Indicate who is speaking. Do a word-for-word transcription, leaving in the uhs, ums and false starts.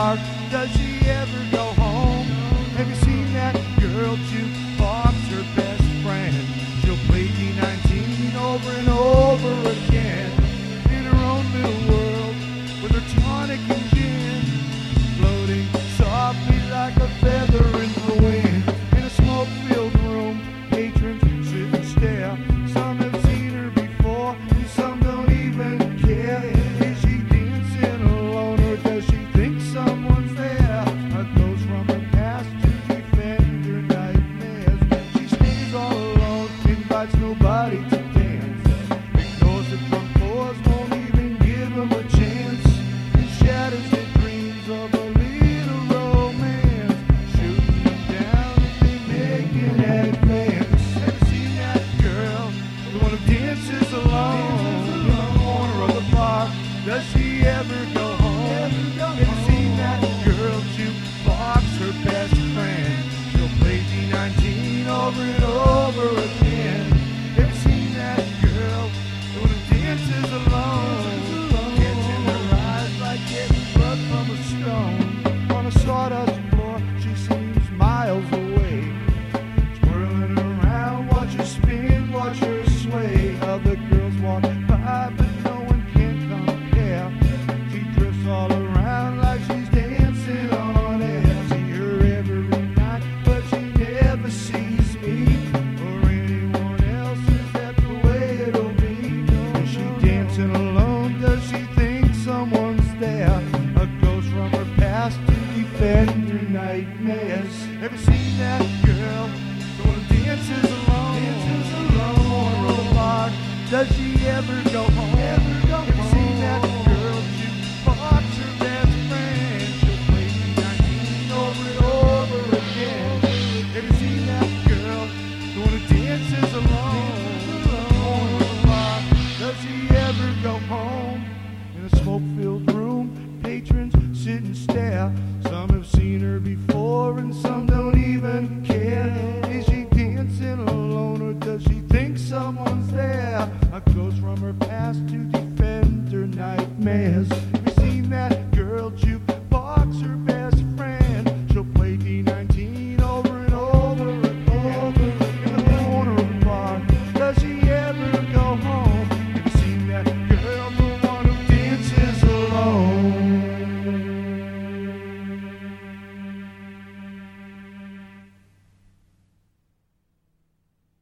Speaker 1: park. Does she ever go home? Have you seen that girl jukebox, her best friend? She'll play D nineteen over and over again in her own little world with her tonic and gin, floating softly like a feather in the wind. In a smoke-filled room, patrons sit and stare. Some have seen her before, and some don't even care. Is she dancing alone, or does she think someone's there? A ghost from her past to defend her nightmares. She stays all alone, invites nobody to dance, ignores the drunk boys, won't even give them a chance, and shatters their dreams of a little romance, shooting them down as they make an advance. Have you seen that girl, the one who dances alone in the corner of the park? Does she ever go home? Have you seen that girl jukebox, her best friend? She'll play D nineteen over and over again. Have you seen that girl, the one who dances alone, catching her eyes like getting blood from a stone? On a sawdust floor, she seems miles away, twirling around, watch her spin, watch her sway. Other girls walk by, but no one can compare. She drifts all around like she's dancing on air. See her every night, but she never sees me or anyone else. Is that the way it'll be? Is she dancing alone? Does she think someone's there? A ghost from her past to defend her nightmares. Have you seen that girl, the one who dances alone? Dances alone on the park. Does she ever go home? Ever go Have you seen that girl jukebox, her best friend? She'll play D nineteen over and over again. Have you seen that girl, the one who dances alone on the park? Does she ever go home? In a smoke-filled room, patrons sit and stare.